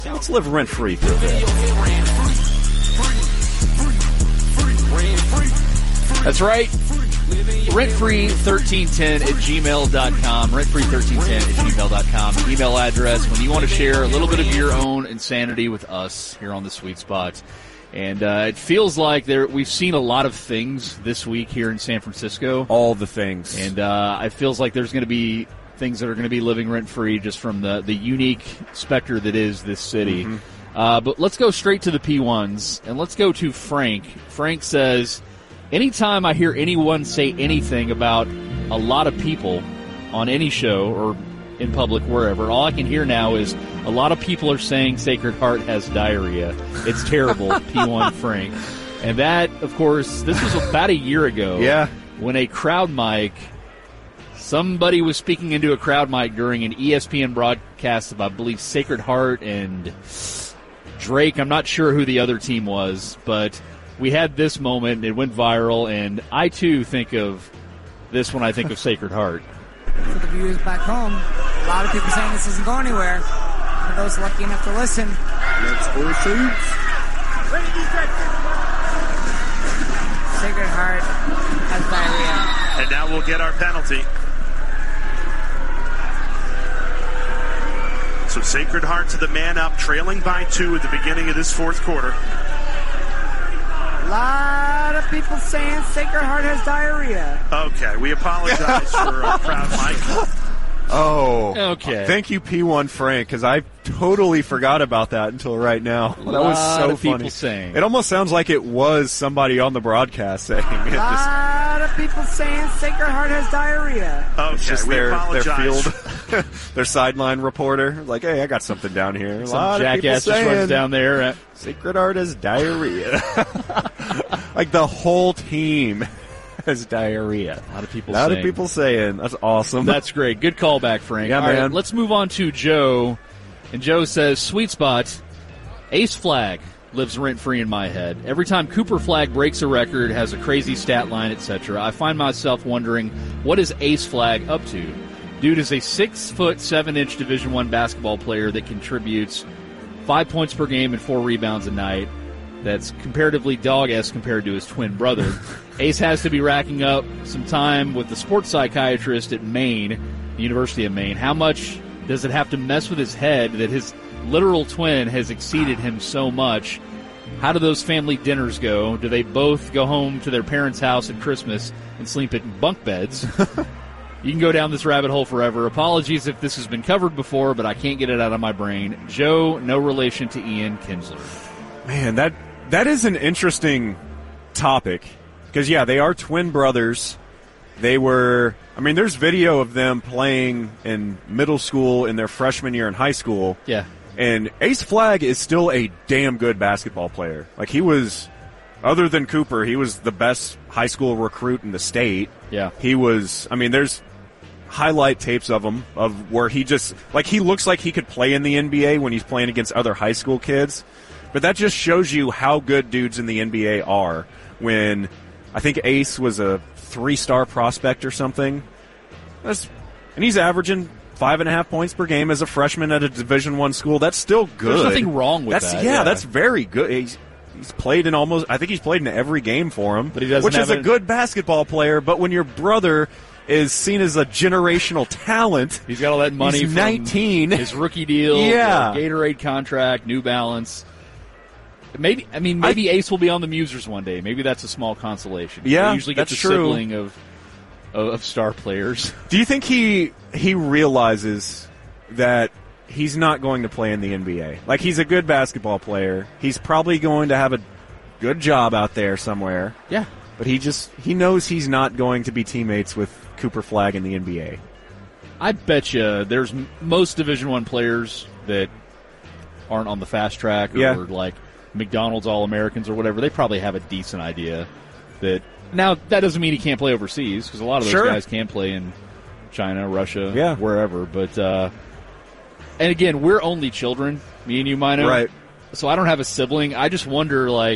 Let's live rent-free for a bit. That's right. Rentfree1310 at gmail.com. Rentfree1310 at gmail.com. Email address when you want to share a little bit of your own insanity with us here on the Sweet Spot. And it feels like we've seen a lot of things this week here in San Francisco. All the things. And it feels like there's going to be things that are going to be living rent-free just from the unique specter that is this city. Mm-hmm. But let's go straight to the P1s, and let's go to Frank. Frank says, anytime I hear anyone say anything about a lot of people on any show or in public, wherever, all I can hear now is a lot of people are saying Sacred Heart has diarrhea. It's terrible, P1 Frank. And that, of course, this was about a year ago. Yeah. When a crowd mic, somebody was speaking into a crowd mic during an ESPN broadcast of, I believe, Sacred Heart and Drake. I'm not sure who the other team was, but we had this moment. It went viral, and I, too, think of this when I think of Sacred Heart. For the viewers back home, a lot of people saying this doesn't go anywhere. For those lucky enough to listen, let's go Saints. Sacred Heart has diarrhea. And now we'll get our penalty. So Sacred Heart to the man up, trailing by 2 at the beginning of this fourth quarter. A lot of people saying Sacred Heart has diarrhea. Okay, we apologize for our crowd mic. Oh, okay. Thank you, P1 Frank, because I totally forgot about that until right now. That was so funny. People saying. It almost sounds like it was somebody on the broadcast saying it. A lot of people saying Sacred Heart has diarrhea. Okay, it's just we their apologize. field, their sideline reporter, like, hey, I got something down here. Some jackass just runs down there. Sacred Heart has diarrhea. Like the whole team has diarrhea. A lot of people saying. That's awesome. That's great. Good callback, Frank. Yeah, all man. Right, let's move on to Joe. And Joe says, Sweet Spot, Ace Flag lives rent-free in my head. Every time Cooper Flag breaks a record, has a crazy stat line, etc., I find myself wondering, what is Ace Flag up to? Dude is a 6'7" Division I basketball player that contributes 5 points per game and 4 rebounds a night. That's comparatively dog-esque compared to his twin brother. Ace has to be racking up some time with the sports psychiatrist at Maine, the University of Maine. How much does it have to mess with his head that his literal twin has exceeded him so much? How do those family dinners go? Do they both go home to their parents' house at Christmas and sleep in bunk beds? You can go down this rabbit hole forever. Apologies if this has been covered before, but I can't get it out of my brain. Joe, no relation to Ian Kinsler. Man, that is an interesting topic. Because, yeah, they are twin brothers. There's video of them playing in middle school in their freshman year in high school. Yeah. And Ace Flag is still a damn good basketball player. Like, he was, other than Cooper, he was the best high school recruit in the state. Yeah. He was, there's highlight tapes of him of where he just, like, he looks like he could play in the NBA when he's playing against other high school kids. But that just shows you how good dudes in the NBA are when I think Ace was a 3-star prospect or something. And he's averaging 5.5 points per game as a freshman at a Division I school. That's still good. There's nothing wrong with that. Yeah, that's very good. He's played in he's played in every game for him, but he doesn't which is a good basketball player. But when your brother is seen as a generational talent, he's got all that money. He's 19, from his rookie deal, yeah, Gatorade contract, New Balance. Maybe Ace will be on the Musers one day. Maybe that's a small consolation. Yeah, they usually get the sibling of star players. Do you think he realizes that he's not going to play in the NBA? Like, he's a good basketball player. He's probably going to have a good job out there somewhere. Yeah. But he knows he's not going to be teammates with Cooper Flag in the NBA. I bet you there's most Division I players that aren't on the fast track or like McDonald's All-Americans or whatever. They probably have a decent idea that. Now, that doesn't mean he can't play overseas, because a lot of those guys can play in China, Russia, wherever. But, and again, we're only children, me and you, Mino. Right. So I don't have a sibling. I just wonder, like,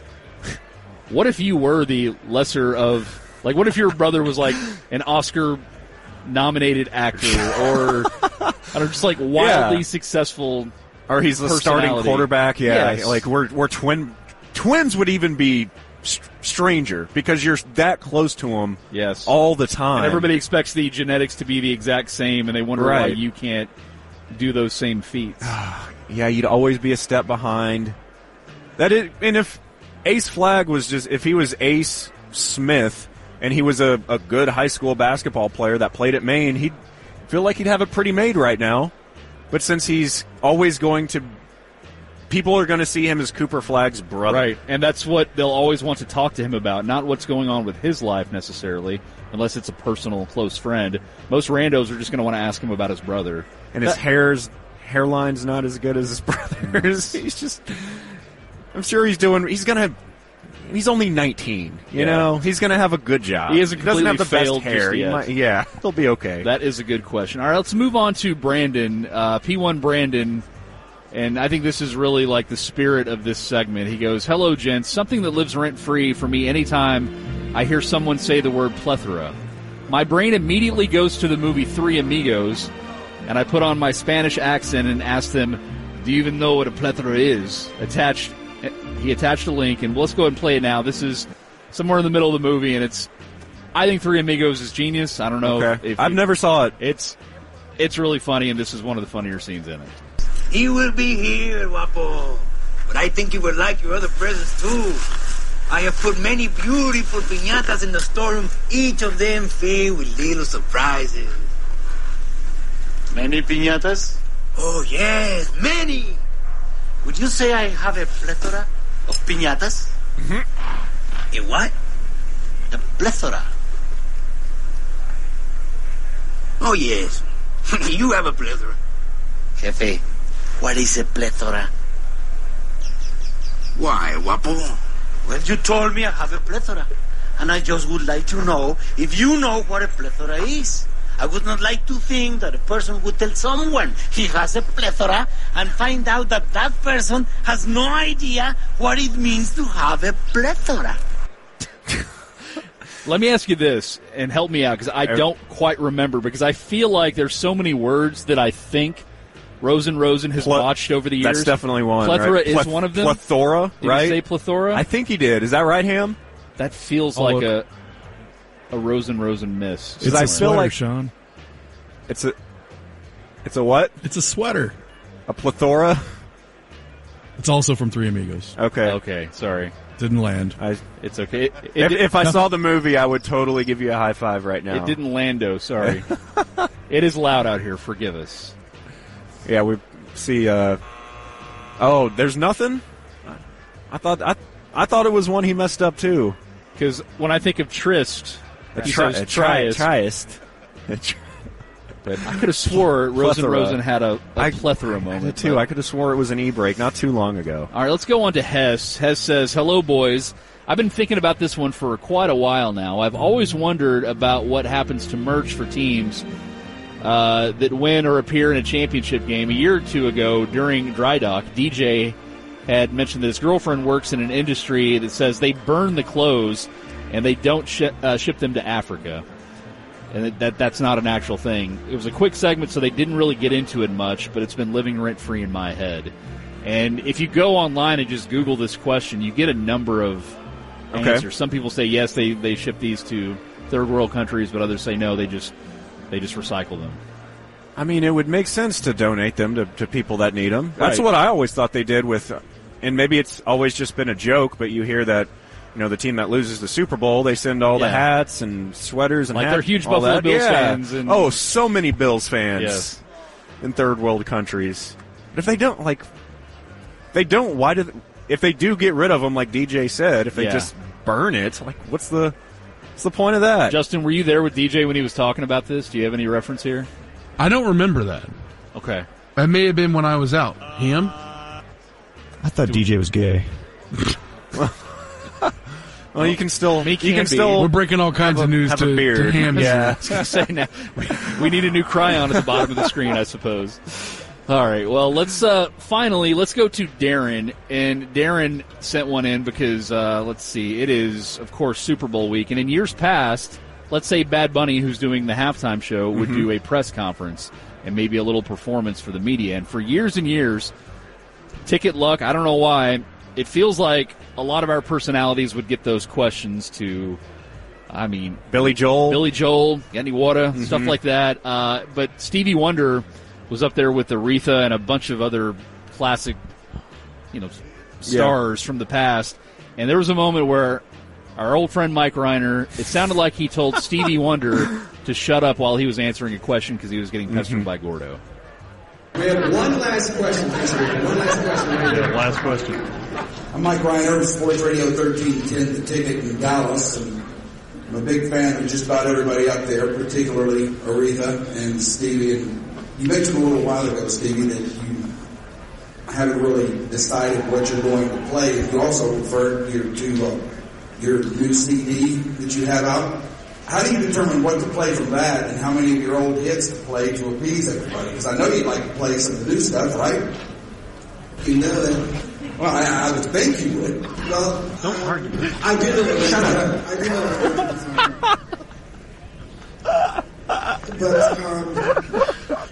what if you were the lesser of, like, what if your brother was, like, an Oscar-nominated actor or, I don't know, just, like, wildly successful Or he's the starting personality. quarterback. Yeah, Yes. like we're twins would even be stranger because you're that close to him. Yes. all the time. And everybody expects the genetics to be the exact same, and they wonder why Right. you can't do those same feats. Yeah, you'd always be a step behind. And if Ace Flagg was if he was Ace Smith and he was a good high school basketball player that played at Maine, he'd feel like he'd have it pretty made right now. But since he's always people are going to see him as Cooper Flagg's brother. Right, and that's what they'll always want to talk to him about, not what's going on with his life necessarily, unless it's a personal, close friend. Most randos are just going to want to ask him about his brother. And his hairline's not as good as his brother's. I'm sure he's only 19, you know? He's going to have a good job. He hasn't doesn't have the completely best failed hair. just yet. Yeah, he'll be okay. That is a good question. All right, let's move on to Brandon, P1 Brandon, and I think this is really like the spirit of this segment. He goes, "Hello, gents. Something that lives rent-free for me anytime I hear someone say the word plethora. My brain immediately goes to the movie Three Amigos, and I put on my Spanish accent and ask them, do you even know what a plethora is?" He attached a link, and let's go ahead and play it now. This is somewhere in the middle of the movie, and I think Three Amigos is genius. I don't know. Okay. I've never saw it. It's really funny, and this is one of the funnier scenes in it. He will be here, Guapo. But I think you would like your other presents, too. I have put many beautiful piñatas in the storeroom, each of them filled with little surprises. Many piñatas? Oh, yes, many. Would you say I have a plethora of piñatas? Mm-hmm. A what? A plethora. Oh, yes. You have a plethora. Jefe, what is a plethora? Why, Guapo? Well, you told me I have a plethora. And I just would like to know if you know what a plethora is. I would not like to think that a person would tell someone he has a plethora and find out that that person has no idea what it means to have a plethora. Let me ask you this, and help me out, because I don't quite remember, because I feel like there's so many words that I think Rosen has watched over the years. That's definitely one. Plethora right? is one of them? Plethora, Did right? you say plethora? I think he did. Is that right, Ham? That feels like a Rosen miss. It's I a feel sweater, like Sean. It's a what? It's a sweater. A plethora? It's also from Three Amigos. Okay, sorry. Didn't land. It's okay. If I saw the movie, I would totally give you a high five right now. It didn't lando, sorry. It is loud out here, forgive us. Yeah, we see. There's nothing. I thought it was one he messed up too. Because when I think of Trist, he says Triest. But I could have swore Rosen had a plethora moment. Too. I could have swore it was an e-break not too long ago. All right, let's go on to Hess. Hess says, "Hello, boys. I've been thinking about this one for quite a while now. I've always wondered about what happens to merch for teams that win or appear in a championship game. A year or two ago during Dry Dock, DJ had mentioned that his girlfriend works in an industry that says they burn the clothes and they don't ship them to Africa. And that's not an actual thing. It was a quick segment, so they didn't really get into it much, but it's been living rent-free in my head. And if you go online and just Google this question, you get a number of answers. Some people say, yes, they ship these to third world countries, but others say no, they just recycle them. I mean, it would make sense to donate them to people that need them. That's Right. what I always thought they did with, and maybe it's always just been a joke, but you hear that, the team that loses the Super Bowl, they send all the hats and sweaters and like hats. they're huge all Buffalo that. Bills fans. And so many Bills fans Yes. in third world countries. But if they don't, if they do get rid of them, like DJ said, if they just burn it, what's the point of that? Justin, were you there with DJ when he was talking about this? Do you have any reference here? I don't remember that. Okay. That may have been when I was out. Him? I thought DJ was gay. Well, you can still. We're breaking all kinds of news have a to beard. Ham. Yeah. I was going to say now, we need a new cryon at the bottom of the screen, I suppose. All right, well, let's go to Darren. And Darren sent one in because, let's see, it is, of course, Super Bowl week. And in years past, let's say Bad Bunny, who's doing the halftime show, would do a press conference and maybe a little performance for the media. And for years and years, Ticket luck, I don't know why. It feels like a lot of our personalities would get those questions to, Billy Joel, Yanni Wada, stuff like that. But Stevie Wonder was up there with Aretha and a bunch of other classic, stars from the past. And there was a moment where our old friend Mike Reiner, it sounded like he told Stevie Wonder to shut up while he was answering a question because he was getting pestered by Gordo. We have one last question. Last question. I'm Mike Reiner, Sports Radio 1310, The Ticket in Dallas. And I'm a big fan of just about everybody up there, particularly Aretha and Stevie. And you mentioned a little while ago, Stevie, that you haven't really decided what you're going to play. You also referred to your new CD that you have out. How do you determine what to play from that and how many of your old hits to play to appease everybody? Because I know you'd like to play some of the new stuff, right? You know that. Well, I would think you would. Well, don't argue. I do know that. Shut up. I do know that.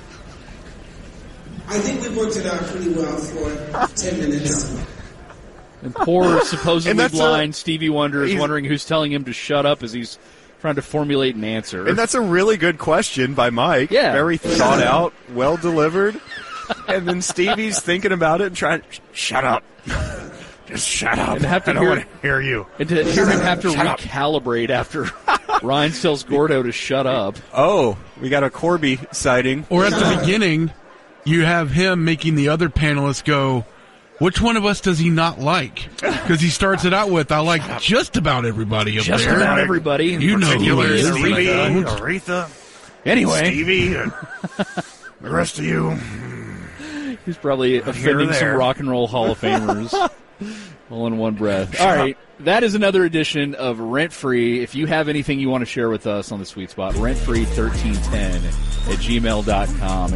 I think we worked it out pretty well for 10 minutes. And poor, supposedly blind Stevie Wonder is wondering who's telling him to shut up as he's trying to formulate an answer. And that's a really good question by Mike. Yeah. Very thought out, well delivered. And then Stevie's thinking about it and trying to shut up. Just shut up. And have to I don't want to hear you. And to hear him have to recalibrate after Ryan tells Gordo to shut up. Oh, we got a Corby sighting. Or at the beginning, you have him making the other panelists go, which one of us does he not like? Because he starts it out with, I like just about everybody up there. Just about everybody. You know who it is. Stevie, Aretha. Anyway. Stevie, and the rest of you. He's probably offending some rock and roll Hall of Famers all in one breath. All right. That is another edition of Rent Free. If you have anything you want to share with us on the Sweet Spot, rentfree1310 at gmail.com.